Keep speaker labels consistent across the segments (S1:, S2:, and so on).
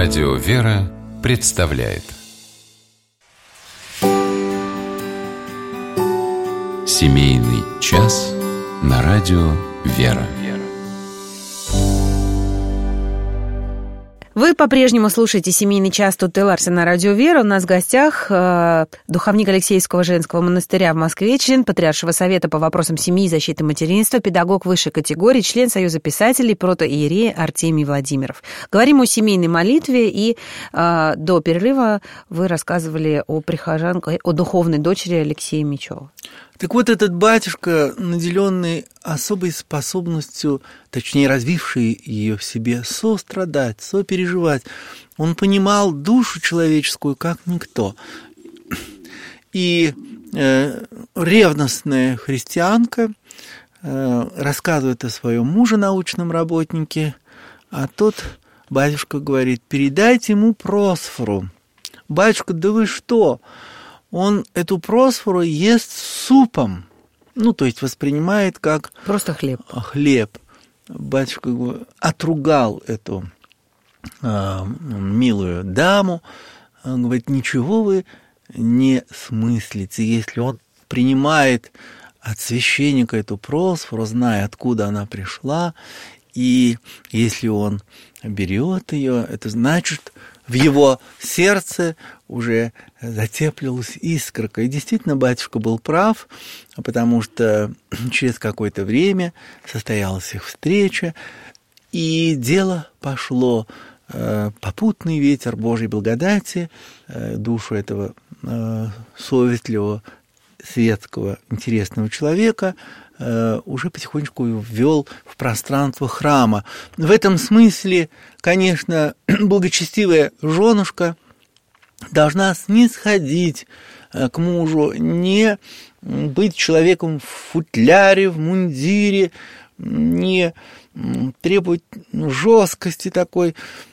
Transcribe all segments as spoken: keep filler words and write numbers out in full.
S1: Радио «Вера» представляет Семейный час на радио «Вера».
S2: Вы по-прежнему слушаете «Семейный час» тут и Ларсен на радио «Вера». У нас в гостях э, духовник Алексеевского женского монастыря в Москве, член Патриаршего совета по вопросам семьи и защиты материнства, педагог высшей категории, член Союза писателей, протоиерей Артемий Владимиров. Говорим о семейной молитве, и э, до перерыва вы рассказывали о прихожанке, о духовной дочери Алексея Мечева.
S3: Так вот, этот батюшка, наделенный особой способностью, точнее, развивший ее в себе, сострадать, сопереживать, он понимал душу человеческую как никто. И э, ревностная христианка э, рассказывает о своем муже, научном работнике, а тот батюшка говорит: передайте ему Просфору. Батюшка, да вы что? Он эту Просфору ест с супом, ну, то есть воспринимает как...
S2: Просто хлеб.
S3: Хлеб. Батюшка отругал эту э, милую даму, он говорит: ничего вы не смыслите, если он принимает от священника эту Просфору, зная, откуда она пришла, и если он берет ее, это значит, в его сердце уже затеплилась искорка. И действительно, батюшка был прав, потому что через какое-то время состоялась их встреча, и дело пошло. Попутный ветер Божьей благодати душу этого совестливого, светского, интересного человека уже потихонечку ввел в пространство храма. В этом смысле, конечно, благочестивая женушка должна снисходить к мужу, не быть человеком в футляре, в мундире, не требовать жесткости такой,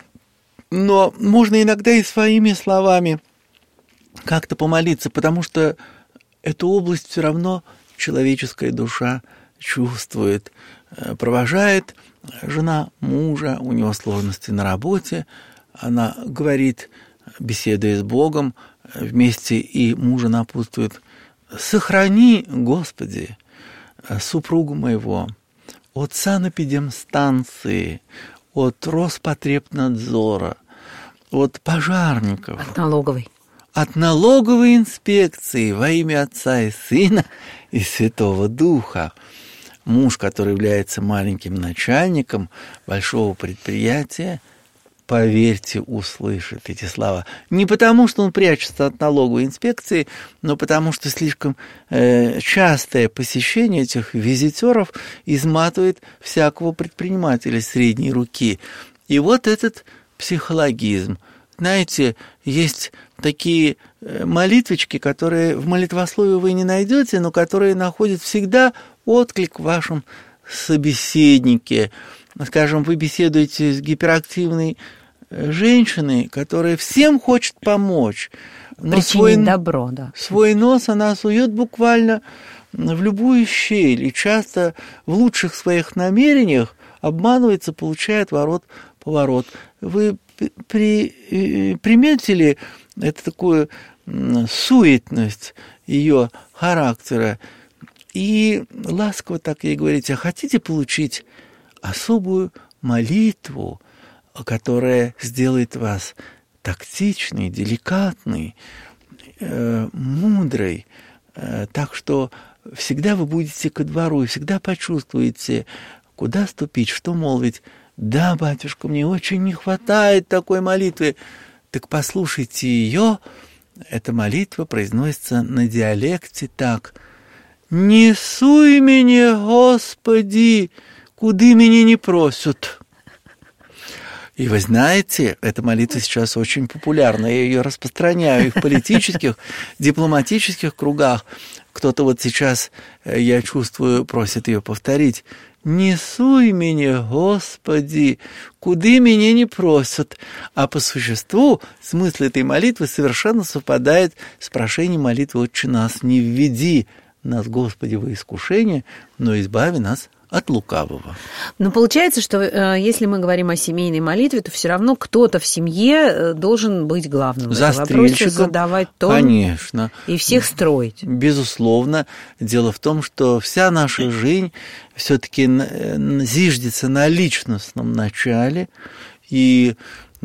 S3: но можно иногда и своими словами как-то помолиться, потому что эту область все равно человеческая душа чувствует. Провожает жена мужа, у него сложности на работе, она говорит, беседуя с Богом, вместе и мужа напутствует: сохрани, Господи, супругу моего от санэпидемстанции, от Роспотребнадзора, от пожарников,
S2: от налоговой.
S3: От налоговой инспекции во имя Отца и Сына и Святого Духа. Муж, который является маленьким начальником большого предприятия, поверьте, услышит эти слова. Не потому, что он прячется от налоговой инспекции, но потому, что слишком э, частое посещение этих визитеров изматывает всякого предпринимателя средней руки. И вот этот психологизм. Знаете, есть такие молитвочки, которые в молитвословии вы не найдете, но которые находят всегда отклик в вашем собеседнике. Скажем, вы беседуете с гиперактивной женщиной, которая всем хочет помочь, но свой,
S2: добро, да.
S3: свой нос она сует буквально в любую щель, и часто в лучших своих намерениях обманывается, получает ворот-поворот. Вы при, приметили это такую суетность ее характера, и ласково так ей говорите: а хотите получить особую молитву, которая сделает вас тактичной, деликатной, э, мудрой, э, так что всегда вы будете ко двору и всегда почувствуете, куда ступить, что молвить. Да, батюшка, мне очень не хватает такой молитвы. Так послушайте ее. Эта молитва произносится на диалекте так: «Не суй меня, Господи, куды меня не просят». И вы знаете, эта молитва сейчас очень популярна. Я ее распространяю и в политических, дипломатических кругах. Кто-то вот сейчас, я чувствую, просит ее повторить. «Не суй меня, Господи, куды меня не просят». А по существу смысл этой молитвы совершенно совпадает с прошением молитвы «Отче нас». «Не введи нас, Господи, во искушение, но избави нас от лукавого.
S2: Но получается, что э, если мы говорим о семейной молитве, то все равно кто-то в семье должен быть главным в этом вопросе, задавать тон,
S3: конечно,
S2: и всех строить.
S3: Безусловно. Дело в том, что вся наша жизнь все-таки зиждется на личностном начале, и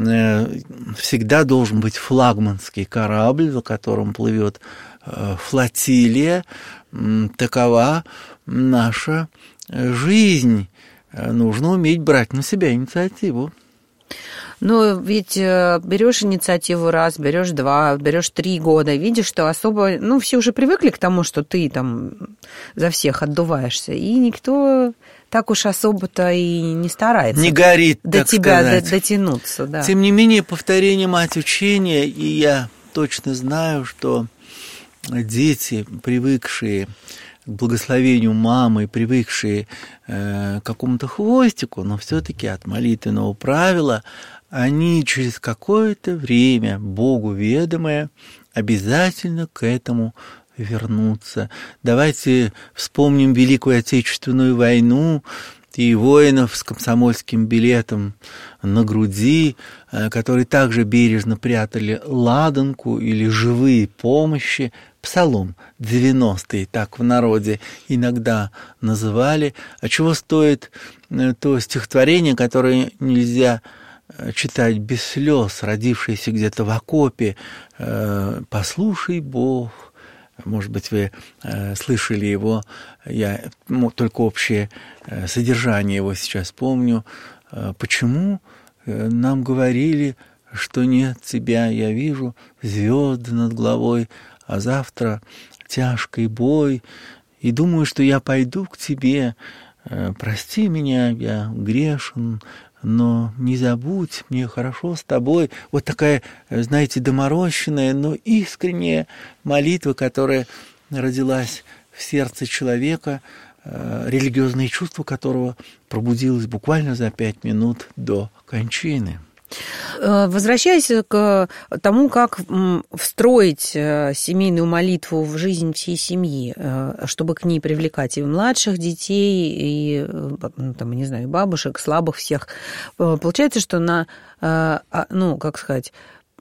S3: всегда должен быть флагманский корабль, за которым плывет флотилия. Такова наша жизнь. Нужно уметь брать на себя инициативу.
S2: Но ведь берешь инициативу раз, берешь два, берешь три года, видишь, что особо, ну, все уже привыкли к тому, что ты там за всех отдуваешься, и никто так уж особо-то и не старается.
S3: Не горит,
S2: до
S3: так
S2: тебя
S3: сказать.
S2: Дотянуться, да.
S3: Тем не менее, повторение мать учения, и я точно знаю, что дети, привыкшие к благословению мамы, привыкшие э, к какому-то хвостику, но все-таки от молитвенного правила, они через какое-то время, Богу ведомое, обязательно к этому вернуться. Давайте вспомним Великую Отечественную войну и воинов с комсомольским билетом на груди, которые также бережно прятали ладанку или живые помощи. Псалом девяностый, так в народе иногда называли. А чего стоит то стихотворение, которое нельзя читать без слез, родившееся где-то в окопе? «Послушай, Бог». Может быть, вы э, слышали его, я ну, только общее э, содержание его сейчас помню. Э, почему э, нам говорили, что нет тебя, я вижу звезды над головой, а завтра тяжкий бой, и думаю, что я пойду к тебе. Э, прости меня, я грешен, но не забудь, мне хорошо с тобой. Вот такая, знаете, доморощенная, но искренняя молитва, которая родилась в сердце человека, религиозное чувство которого пробудилось буквально за пять минут до кончины.
S2: Возвращаясь к тому, как встроить семейную молитву в жизнь всей семьи, чтобы к ней привлекать и младших детей, и, там, не знаю, бабушек, слабых всех, получается, что на, ну, как сказать,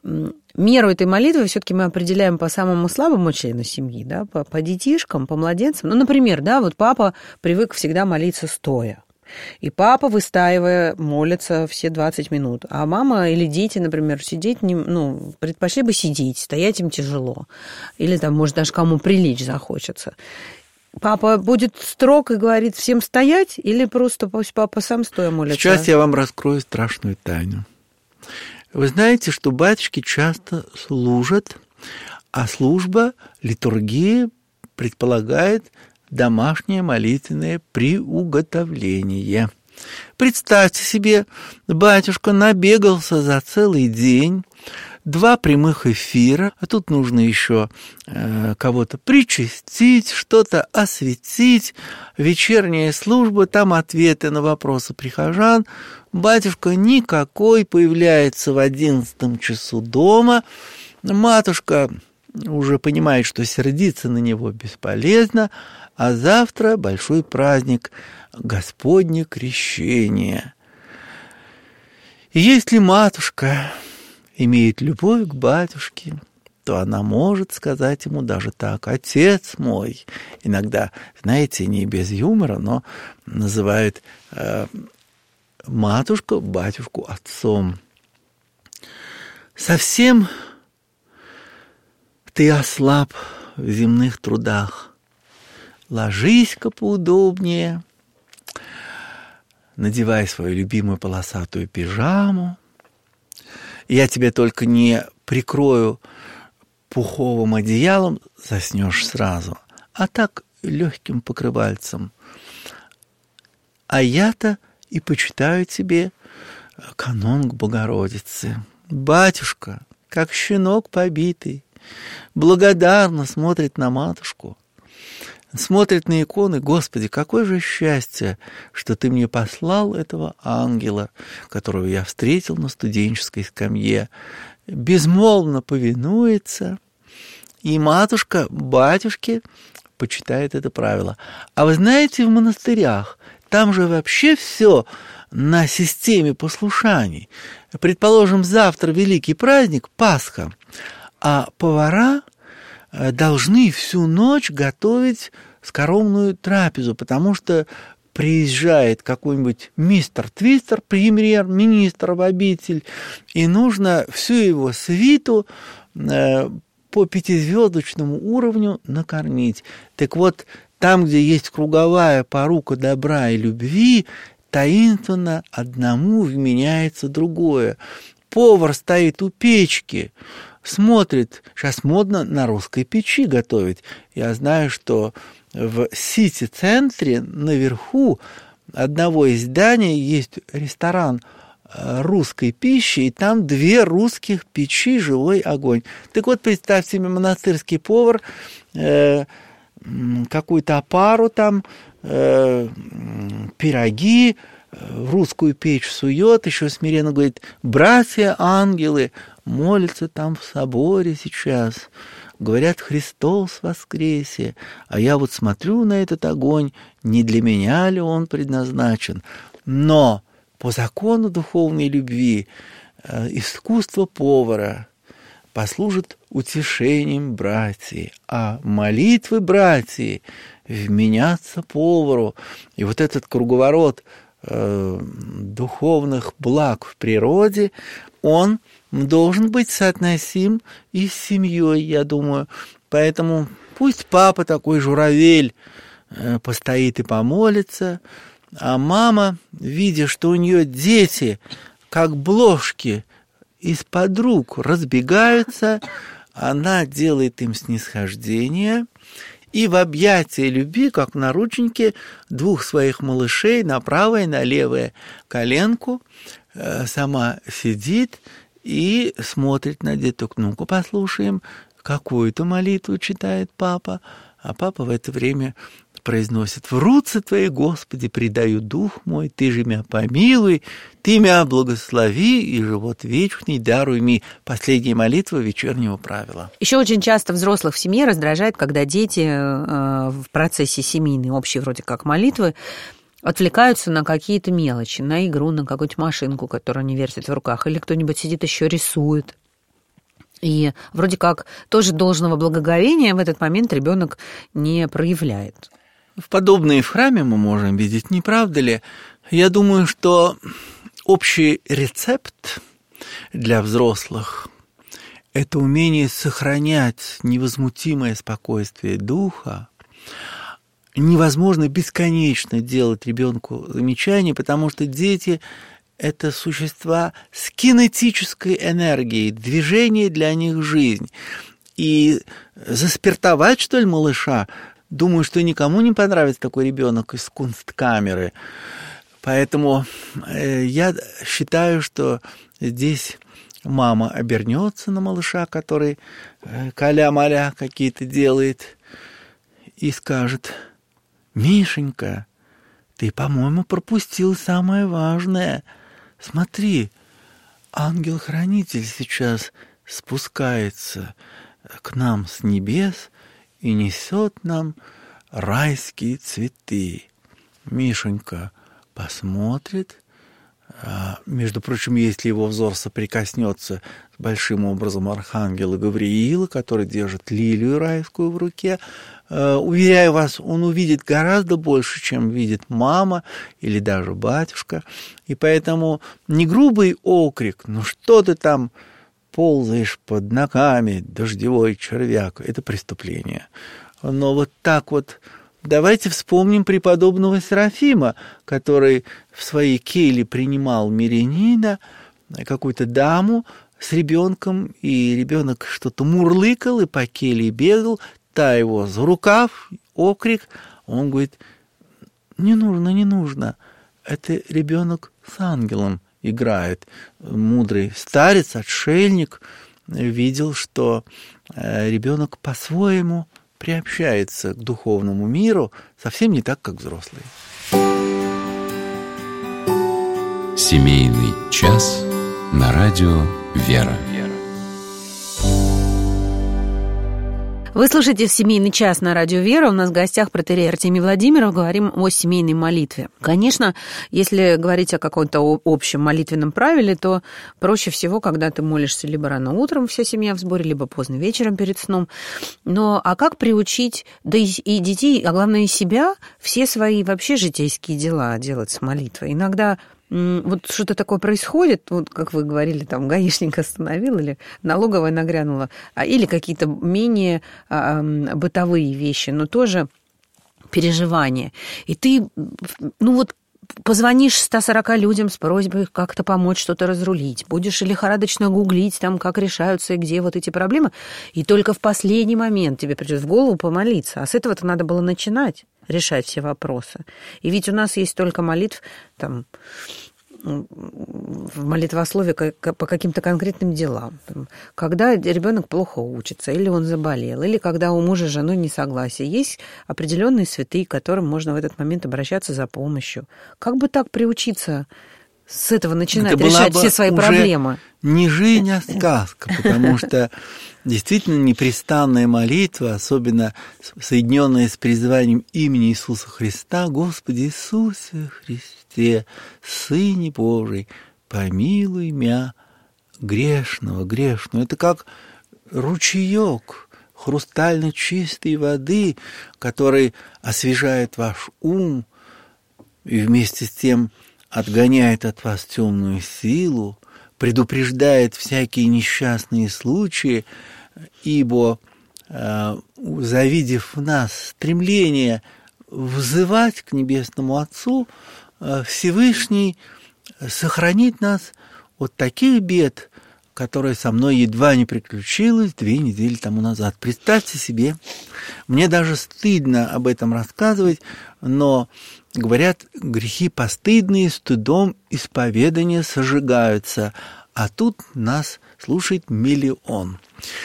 S2: меру этой молитвы все-таки мы определяем по самому слабому члену семьи, да, по, по детишкам, по младенцам. Ну, например, да, вот папа привык всегда молиться стоя. И папа, выстаивая, молится все двадцать минут. А мама или дети, например, сидеть, не, ну, предпочли бы сидеть, стоять им тяжело. Или там, может, даже кому прилечь захочется. Папа будет строг и говорит всем стоять, или просто пусть папа сам стоя молится?
S3: Сейчас я вам раскрою страшную тайну. Вы знаете, что батюшки часто служат, а служба, литургия предполагает домашнее молитвенное приуготовление. Представьте себе, батюшка набегался за целый день, два прямых эфира, а тут нужно еще э, кого-то причастить, что-то осветить, вечерняя служба, там ответы на вопросы прихожан. Батюшка никакой, появляется в одиннадцатом часу дома, матушка уже понимает, что сердиться на него бесполезно, а завтра большой праздник Господне Крещение. И если матушка имеет любовь к батюшке, то она может сказать ему даже так: «Отец мой». Иногда, знаете, не без юмора, но называют э, матушку, батюшку отцом. Совсем ты ослаб в земных трудах. Ложись-ка поудобнее, надевай свою любимую полосатую пижаму. Я тебя только не прикрою пуховым одеялом, заснешь сразу, а так легким покрывальцем. А я-то и почитаю тебе канон к Богородице. Батюшка, как щенок побитый, благодарно смотрит на матушку, смотрит на иконы. Господи, какое же счастье, что ты мне послал этого ангела, которого я встретил на студенческой скамье. Безмолвно повинуется, и матушка батюшке почитает это правило. А вы знаете, в монастырях там же вообще все на системе послушаний. Предположим, завтра великий праздник, Пасха, а повара должны всю ночь готовить скоромную трапезу, потому что приезжает какой-нибудь мистер Твистер, премьер-министр в обитель, и нужно всю его свиту по пятизвездочному уровню накормить. Так вот, там, где есть круговая порука добра и любви, таинственно одному вменяется другое. Повар стоит у печки, смотрит, сейчас модно на русской печи готовить. Я знаю, что в Сити-центре наверху одного из зданий есть ресторан русской пищи, и там две русских печи, живой огонь. Так вот, представьте себе, монастырский повар э, какую-то опару там, э, пироги в русскую печь сует, еще смиренно говорит: братья-ангелы молятся там в соборе сейчас, говорят: Христос воскресе, а я вот смотрю на этот огонь, не для меня ли он предназначен? Но по закону духовной любви искусство повара послужит утешением братьев, а молитвы братьев вменятся повару. И вот этот круговорот э, духовных благ в природе, он должен быть соотносим и с семьей, я думаю. Поэтому пусть папа такой журавель э, постоит и помолится, а мама, видя, что у нее дети, как блошки, из-под рук разбегаются, она делает им снисхождение и в объятии любви, как в наручнике, двух своих малышей на правое и на левое коленку сама сидит и смотрит на деток. Ну-ка послушаем, какую-то молитву читает папа, а папа в это время произносит: «В руцы Твои, Господи, предаю дух мой, Ты же меня помилуй, Ты меня благослови, и живот вечный даруй мне». Последняя молитва вечернего правила.
S2: Еще очень часто взрослых в семье раздражает, когда дети в процессе семейной, общей вроде как молитвы, отвлекаются на какие-то мелочи, на игру, на какую-то машинку, которую они вертят в руках, или кто-нибудь сидит еще рисует. И вроде как тоже должного благоговения в этот момент ребенок не проявляет.
S3: В подобные в храме мы можем видеть, не правда ли? Я думаю, что общий рецепт для взрослых – это умение сохранять невозмутимое спокойствие духа. Невозможно бесконечно делать ребенку замечания, потому что дети – это существа с кинетической энергией, движение для них – жизнь. И заспиртовать, что ли, малыша – думаю, что никому не понравится такой ребенок из кунсткамеры. Поэтому э, я считаю, что здесь мама обернется на малыша, который э, каля-маля какие-то делает, и скажет: «Мишенька, ты, по-моему, пропустил самое важное. Смотри, ангел-хранитель сейчас спускается к нам с небес и несет нам райские цветы». Мишенька посмотрит. А, между прочим, если его взор соприкоснется с большим образом архангела Гавриила, который держит лилию райскую в руке, а, уверяю вас, он увидит гораздо больше, чем видит мама или даже батюшка. И поэтому не грубый окрик: «Ну что ты там ползаешь под ногами, дождевой червяк», — это преступление. Но вот так вот давайте вспомним преподобного Серафима, который в своей келье принимал мирянина, какую-то даму с ребенком, и ребенок что-то мурлыкал и по келье бегал, та его за рукав, окрик, он говорит: «Не нужно, не нужно, это ребенок с ангелом играет». Мудрый старец, отшельник, видел, что ребенок по-своему приобщается к духовному миру, совсем не так, как взрослый.
S1: Семейный час на радио «Вера».
S2: Вы слушаете «Семейный час» на радио «Вера». У нас в гостях протоиерей Артемий Владимиров. Говорим о семейной молитве. Конечно, если говорить о каком-то общем молитвенном правиле, то проще всего, когда ты молишься либо рано утром, вся семья в сборе, либо поздно вечером перед сном. Но а как приучить, да и, и детей, а главное и себя, все свои вообще житейские дела делать с молитвой? Иногда вот что-то такое происходит, вот как вы говорили, там гаишник остановил или налоговая нагрянула, или какие-то менее а, бытовые вещи, но тоже переживания. И ты, ну вот, позвонишь ста сорока людям с просьбой как-то помочь что-то разрулить, будешь лихорадочно гуглить, там, как решаются и где вот эти проблемы, и только в последний момент тебе придет в голову помолиться. А с этого-то надо было начинать решать все вопросы. И ведь у нас есть только молитв, там, в молитвословии по каким-то конкретным делам. Когда ребенок плохо учится, или он заболел, или когда у мужа с женой несогласие. Есть определенные святые, к которым можно в этот момент обращаться за помощью. Как бы так приучиться с этого начинать это решать все свои проблемы?
S3: Не жизнь, а сказка, потому что действительно непрестанная молитва, особенно соединенная с призыванием имени Иисуса Христа: «Господи Иисусе Христе, Сыне Божий, помилуй мя грешного, грешного». Это как ручеек хрустально чистой воды, который освежает ваш ум и вместе с тем отгоняет от вас темную силу, предупреждает всякие несчастные случаи, ибо, э, завидев в нас стремление взывать к Небесному Отцу, э, Всевышний сохранит нас от таких бед, которые со мной едва не приключилось две недели тому назад. Представьте себе, мне даже стыдно об этом рассказывать, но, говорят, грехи постыдные стыдом исповедания сожигаются, а тут нас слушает миллион.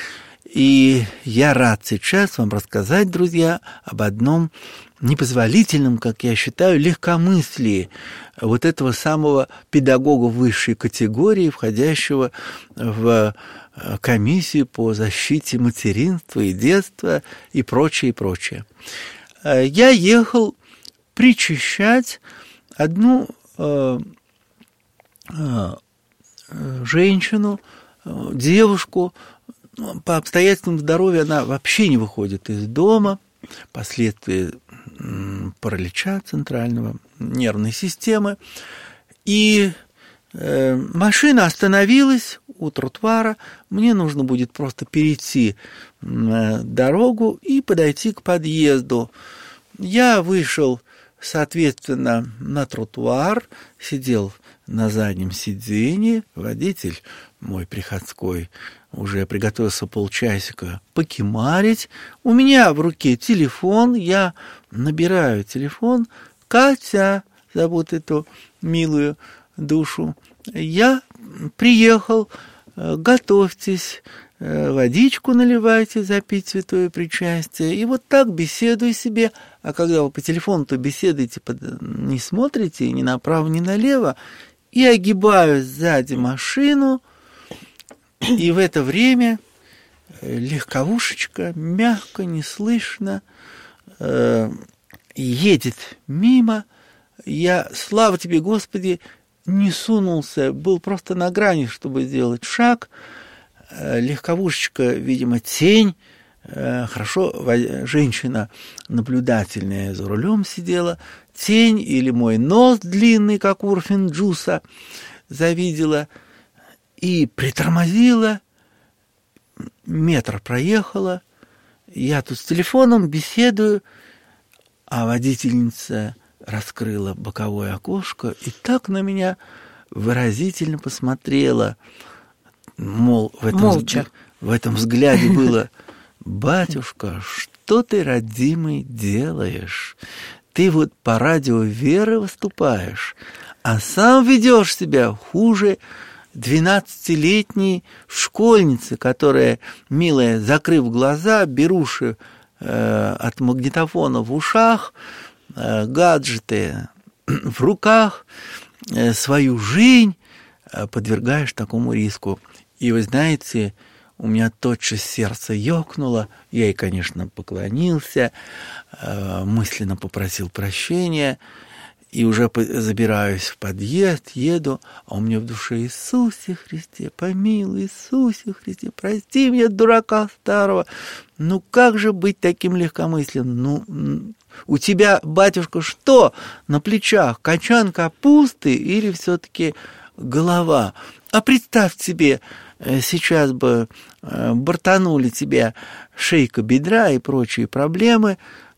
S3: И я рад сейчас вам рассказать, друзья, об одном непозволительном, как я считаю, легкомыслии вот этого самого педагога высшей категории, входящего в комиссию по защите материнства и детства и прочее, и прочее. Я ехал причащать одну э, э, женщину, девушку. По обстоятельствам здоровья она вообще не выходит из дома, последствия паралича центрального нервной системы. И э, машина остановилась у тротуара. Мне нужно будет просто перейти э, дорогу и подойти к подъезду. Я вышел, соответственно, на тротуар, сидел на заднем сиденье. Водитель мой приходской уже приготовился полчасика покемарить. У меня в руке телефон, я набираю телефон. Катя, зовут эту милую душу. Я приехал, готовьтесь, водичку наливайте, запить святое причастие. И вот так беседую себе. А когда вы по телефону-то беседуете, не смотрите ни направо, ни налево, и огибаю сзади машину. И в это время легковушечка мягко, неслышно э, едет мимо. Я, слава тебе, Господи, не сунулся, был просто на грани, чтобы сделать шаг. Э, легковушечка, видимо, тень. Э, хорошо, женщина наблюдательная за рулем сидела. Тень или мой нос длинный, как у Урфин-Джуса, завидела. И притормозила, метр проехала, я тут с телефоном беседую, а водительница раскрыла боковое окошко и так на меня выразительно посмотрела, мол, в этом,
S2: молча.
S3: В этом взгляде было: «Батюшка, что ты, родимый, делаешь? Ты вот по радио Веры выступаешь, а сам ведешь себя хуже двенадцатилетней школьницы, которая, милая, закрыв глаза, беруши э, от магнитофона в ушах, э, гаджеты в руках, э, свою жизнь э, подвергаешь такому риску». И вы знаете, у меня тотчас сердце ёкнуло. Я ей, конечно, поклонился, мысленно попросил прощения. И уже забираюсь в подъезд, еду, а у меня в душе: Иисусе Христе, помилуй, Иисусе Христе, прости меня, дурака старого. Ну как же быть таким легкомысленным? Ну, у тебя, батюшка, что на плечах? Качан капусты или все-таки голова? А представь себе, сейчас бы бортанули тебя шейка бедра и прочие проблемы,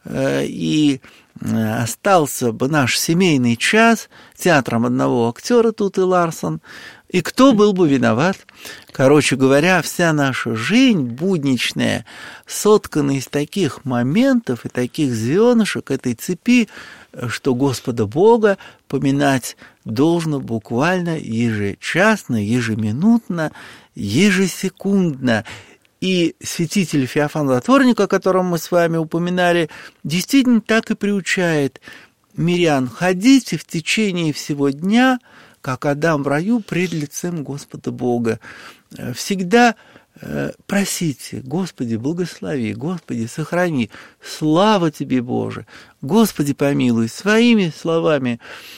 S3: и остался бы наш семейный час театром одного актера тут и Ларсон, и кто был бы виноват? Короче говоря, вся наша жизнь будничная соткана из таких моментов и таких звенышек этой цепи, что Господа Бога поминать должно буквально ежечасно, ежеминутно, ежесекундно. И святитель Феофан Затворник, о котором мы с вами упоминали, действительно так и приучает мирян: ходите в течение всего дня, как Адам в раю, пред лицем Господа Бога. Всегда просите: Господи, благослови, Господи, сохрани, слава Тебе, Боже, Господи, помилуй. Своими словами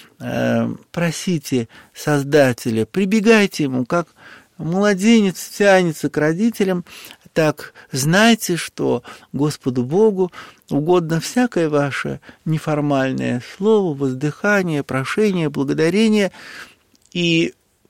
S3: просите Создателя, прибегайте Ему, как младенец тянется к родителям, так знайте, что Господу Богу угодно всякое ваше неформальное слово, воздыхание, прошение, благодарение. И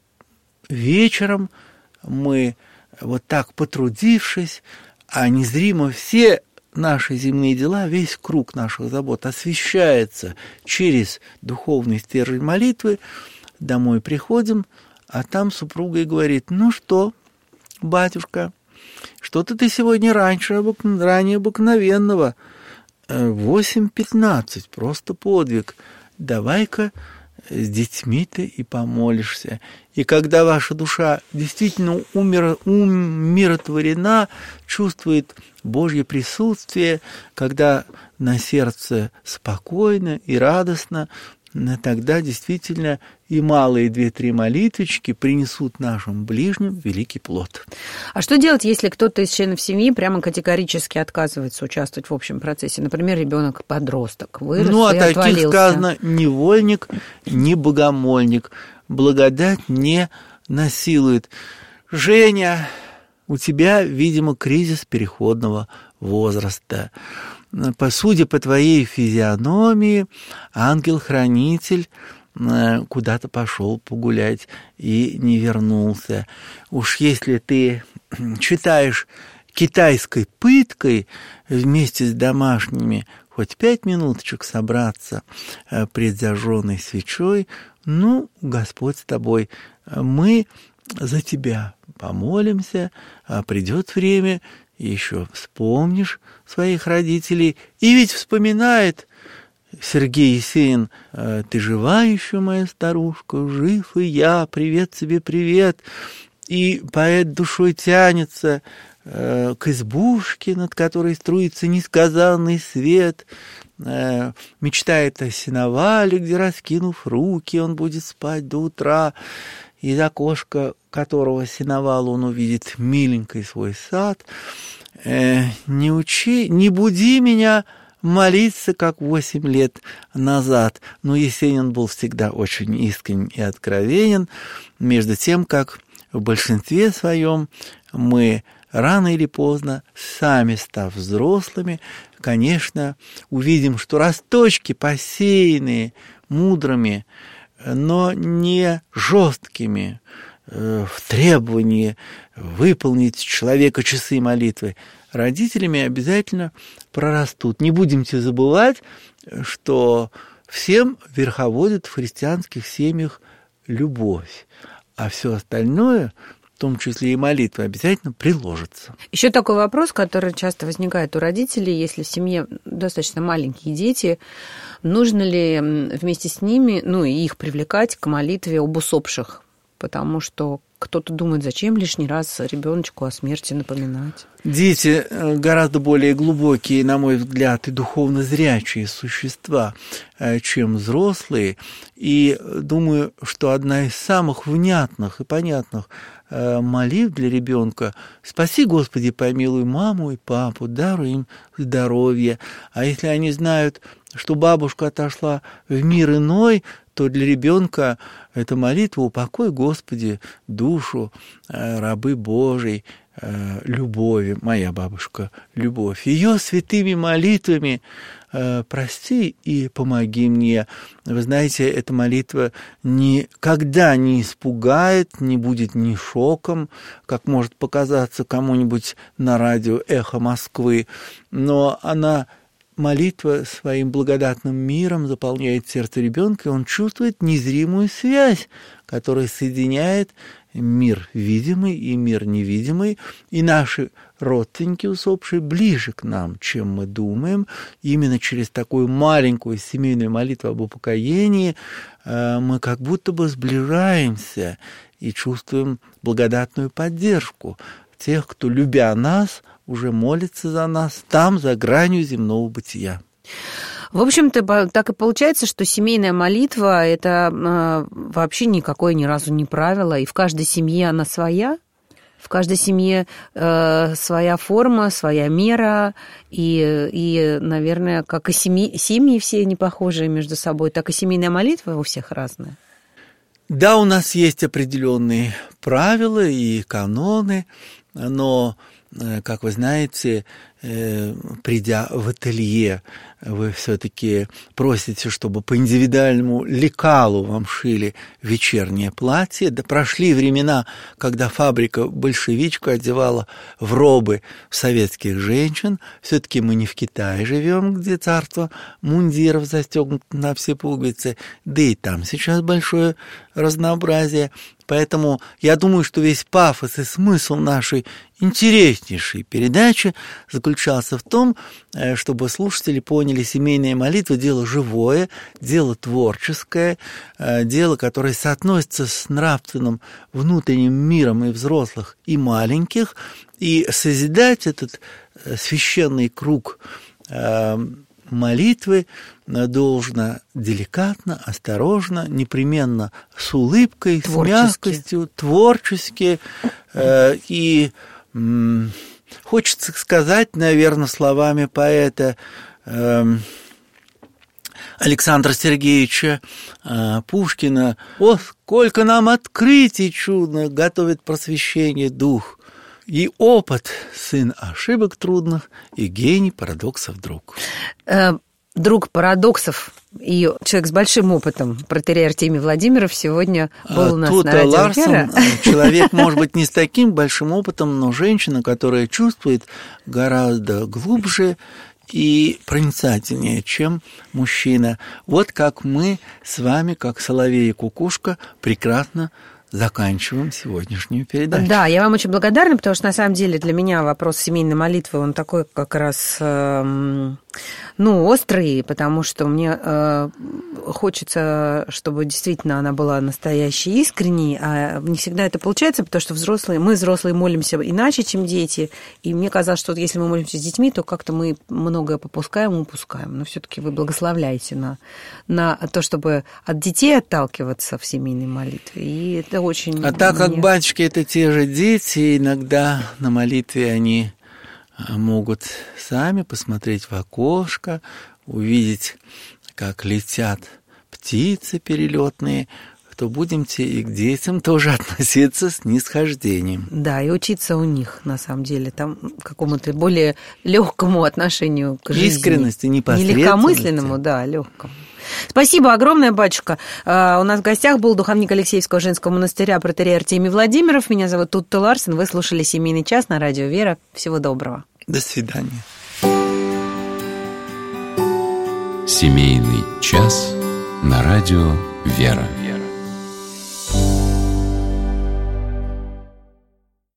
S3: вечером мы, вот так потрудившись, а незримо все наши земные дела, весь круг наших забот освещается через духовный стержень молитвы, домой приходим, а там супруга и говорит: ну что, батюшка, что-то ты сегодня раньше, обык... ранее обыкновенного. восемь пятнадцать, просто подвиг. Давай-ка с детьми-то и помолишься. И когда ваша душа действительно умир... умиротворена, чувствует Божье присутствие, когда на сердце спокойно и радостно, тогда действительно и малые две-три молитвочки принесут нашим ближним великий плод.
S2: А что делать, если кто-то из членов семьи прямо категорически отказывается участвовать в общем процессе? Например, ребенок-подросток вырос
S3: ну,
S2: и
S3: отвалился. Ну, а таких сказано: ни вольник, ни богомольник. Благодать не насилует. Женя, у тебя, видимо, кризис переходного возраста. Судя по твоей физиономии, ангел-хранитель куда-то пошел погулять и не вернулся. Уж если ты читаешь китайской пыткой вместе с домашними хоть пять минуточек собраться пред зажженной свечой, ну, Господь с тобой, мы за тебя помолимся, а придет время, еще вспомнишь своих родителей. И ведь вспоминает Сергей Есенин: ты жива еще, моя старушка, жив и я, привет тебе, привет. И поэт душой тянется э, к избушке, над которой струится несказанный свет, э, мечтает о сеновале, где, раскинув руки, он будет спать до утра, из окошка которого сеновала он увидит миленький свой сад. Э, не учи, не буди меня молиться, как восемь лет назад. Но Есенин был всегда очень искренен и откровенен, между тем, как в большинстве своем мы рано или поздно, сами став взрослыми, конечно, увидим, что росточки, посеянные мудрыми, но не жесткими э, в требовании выполнить человека часы молитвы, родителями обязательно прорастут. Не будемте забывать, что всем верховодит в христианских семьях любовь, а все остальное, в том числе и молитва, обязательно приложится.
S2: Еще такой вопрос, который часто возникает у родителей: если в семье достаточно маленькие дети, нужно ли вместе с ними, ну и их привлекать к молитве об усопших? Потому что кто-то думает, зачем лишний раз ребеночку о смерти напоминать.
S3: Дети гораздо более глубокие, на мой взгляд, и духовно зрячие существа, чем взрослые. И думаю, что одна из самых внятных и понятных молитв для ребенка: «Спаси, Господи, помилуй маму и папу, даруй им здоровье». А если они знают, что бабушка отошла в мир иной, то для ребенка эта молитва: «Упокой, Господи, душу рабы Божией, Любови, моя бабушка Любовь, ее святыми молитвами прости и помоги мне». Вы знаете, эта молитва никогда не испугает, не будет ни шоком, как может показаться кому-нибудь на радио «Эхо Москвы», но она, молитва, своим благодатным миром заполняет сердце ребенка, и он чувствует незримую связь, которая соединяет мир видимый и мир невидимый, и наши родственники усопшие ближе к нам, чем мы думаем. Именно через такую маленькую семейную молитву об упокоении мы как будто бы сближаемся и чувствуем благодатную поддержку тех, кто, любя нас, уже молится за нас там, за гранью земного бытия.
S2: В общем-то, так и получается, что семейная молитва – это э, вообще никакое ни разу не правило, и в каждой семье она своя, в каждой семье э, своя форма, своя мера, и, и наверное, как и семьи, семьи все не похожие между собой, так и семейная молитва у всех разная.
S3: Да, у нас есть определенные правила и каноны, но, как вы знаете, придя в ателье, вы все-таки просите, чтобы по индивидуальному лекалу вам шили вечернее платье. Да прошли времена, когда фабрика большевичка одевала в робы советских женщин. Все-таки мы не в Китае живем, где царство мундиров застегнуто на все пуговицы, да и там сейчас большое разнообразие. Поэтому я думаю, что весь пафос и смысл нашей интереснейшей передачи заключался в том, чтобы слушатели поняли, семейная молитва – дело живое, дело творческое, дело, которое соотносится с нравственным внутренним миром и взрослых, и маленьких, и созидать этот священный круг молитвы должно деликатно, осторожно, непременно с улыбкой, с мягкостью, творчески. Э, и м, хочется сказать, наверное, словами поэта э, Александра Сергеевича э, Пушкина: «О, сколько нам открытий чудных готовит просвещение дух! И опыт – сын ошибок трудных, и гений парадоксов друг».
S2: Друг парадоксов и человек с большим опытом, протоиерей Артемий Владимиров, сегодня был у нас
S3: Тут
S2: на радио
S3: Ларсон,
S2: «Вера».
S3: Человек, может быть, не с таким большим опытом, но женщина, которая чувствует гораздо глубже и проницательнее, чем мужчина. Вот как мы с вами, как соловей и кукушка, прекрасно заканчиваем сегодняшнюю передачу.
S2: Да, я вам очень благодарна, потому что на самом деле для меня вопрос семейной молитвы, он такой как раз, э, ну, острый, потому что мне э, хочется, чтобы действительно она была настоящей, искренней, а не всегда это получается, потому что взрослые, мы взрослые молимся иначе, чем дети, и мне казалось, что если мы молимся с детьми, то как-то мы многое попускаем и упускаем, но все-таки вы благословляете на, на то, чтобы от детей отталкиваться в семейной молитве, и это очень...
S3: А так как
S2: мне...
S3: батюшки – это те же дети, иногда на молитве они могут сами посмотреть в окошко, увидеть, как летят птицы перелетные, то будемте и к детям тоже относиться с снисхождением.
S2: Да, и учиться у них, на самом деле, там какому-то более легкому отношению к жизни.
S3: Искренности, непосредственности.
S2: Не легкомысленному, да, легкому. Спасибо огромное, батюшка. У нас в гостях был духовник Алексеевского женского монастыря протоиерей Артемий Владимиров. Меня зовут Тутта Ларсен. Вы слушали «Семейный час» на радио «Вера». Всего доброго.
S3: До свидания.
S1: «Семейный час» на радио «Вера».